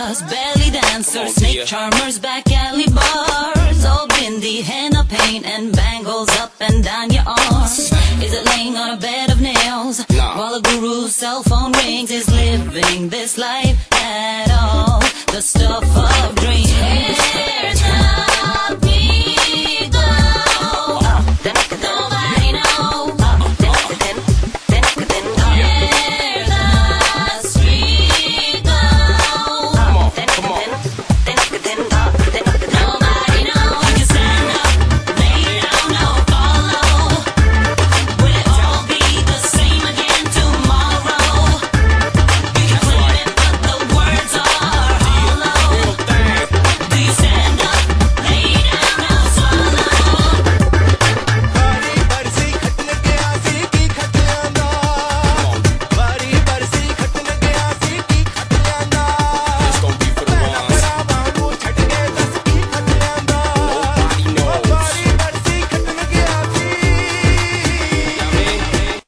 stars, belly dancers, snake charmers, back alley bars. All bindi, henna paint, and bangles up and down your arms. Is it laying on a bed of nails? While a guru's cell phone rings, is living this life at all the stuff of dreams?